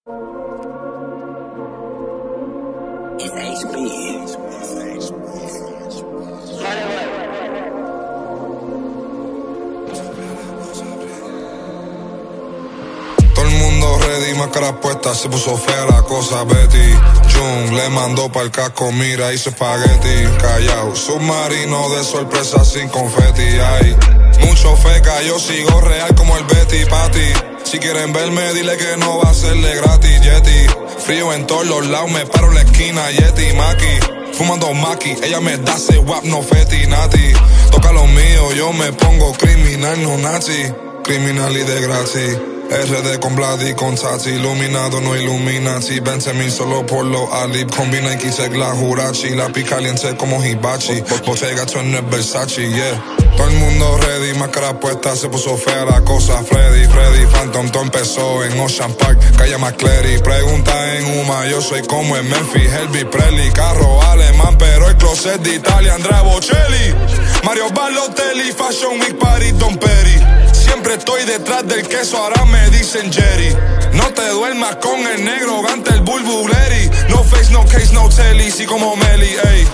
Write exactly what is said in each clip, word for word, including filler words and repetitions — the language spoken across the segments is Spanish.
It's H B. Todo el mundo ready, máscara puesta, se puso fea la cosa. Betty June le mandó pa'l casco, mira, hizo espagueti. Callao, submarino de sorpresa sin confeti. Ay, mucho feca, yo sigo real como el Betty Patty. Si quieren verme, dile que no va a serle gratis. Yeti, frío en todos los lados, me paro en la esquina. Yeti, Maki, fumando Maki. Ella me da ese wap, no feti, nati. Toca lo mío, yo me pongo criminal, no nazi. Criminal y de gratis. R D con Vladi, con Tati. Iluminado, no Illuminati. veinte mil solo por los Alip. Combina y quise la Jurachi. La pica caliente como Hibachi. Bottega en el Versace, yeah. Todo el mundo ready, máscara puesta, se puso fea la cosa. Freddy, Freddy, Phantom, todo empezó en Ocean Park, calle McCleary. Pregunta en Uma, yo soy como en Memphis, Elvis Presley. Carro alemán, pero el closet de Italia, Andrea Bocelli. Mario Balotelli, Fashion Week, Paris, Don Perry. Siempre estoy detrás del queso, ahora me dicen Jerry. No te duermas con el negro, gante el bulbuleri. No face, no case, no telly, sí como Melly, ey.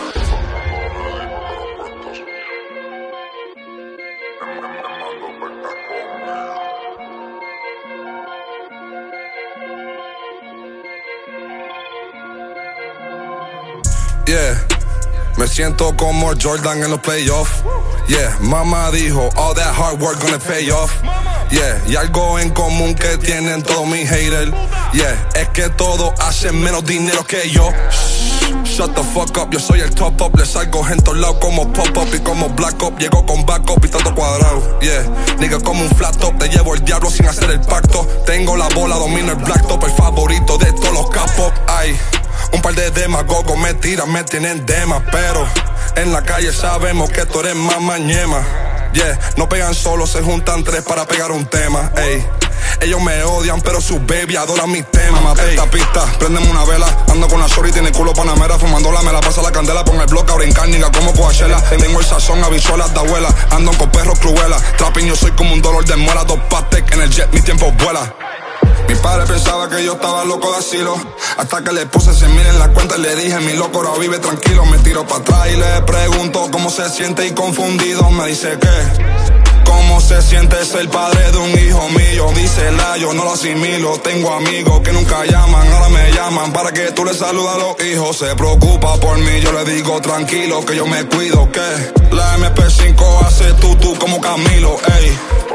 Yeah, me siento como Jordan en los playoffs. Yeah, mamá dijo, all that hard work gonna pay off. Yeah, y algo en común que tienen todos mis haters. Yeah, es que todos hacen menos dinero que yo. Shut the fuck up, yo soy el top up. Le salgo en todos lados como pop up y como black up. Llego con backup y tanto cuadrado. Yeah, nigga como un flat top. Te llevo el diablo sin hacer el pacto. Tengo la bola, domino el black top. El favorito de todos los capos. Ay, un par de demagogos me tiran, me tienen dema. Pero en la calle sabemos que tú eres más mañema. Yeah, no pegan solo, se juntan tres para pegar un tema. Ey, ellos me odian, pero sus baby adoran mis temas. Mamá, esta pista, préndeme una vela. Ando con la shorty, tiene culo panamera. Fumándola, me la pasa la candela. Pon el bloque a brincar, nigga, como Coachella. Tengo el sazón, habichuelas de abuela. Ando con perros cruelas. Trapping, yo soy como un dolor de muela. Dos Patek en el jet, mi tiempo vuela. Mi padre pensaba que yo estaba loco de asilo, hasta que le puse cien mil en la cuenta y le dije, mi loco, ahora vive tranquilo. Me tiro para atrás y le pregunto cómo se siente y confundido me dice que cómo se siente ser padre de un hijo mío. Dice la, yo no lo asimilo. Tengo amigos que nunca llaman, ahora me llaman para que tú le saludas a los hijos. Se preocupa por mí, yo le digo tranquilo que yo me cuido, que la eme pe cinco hace tú, tú como Camilo, ey.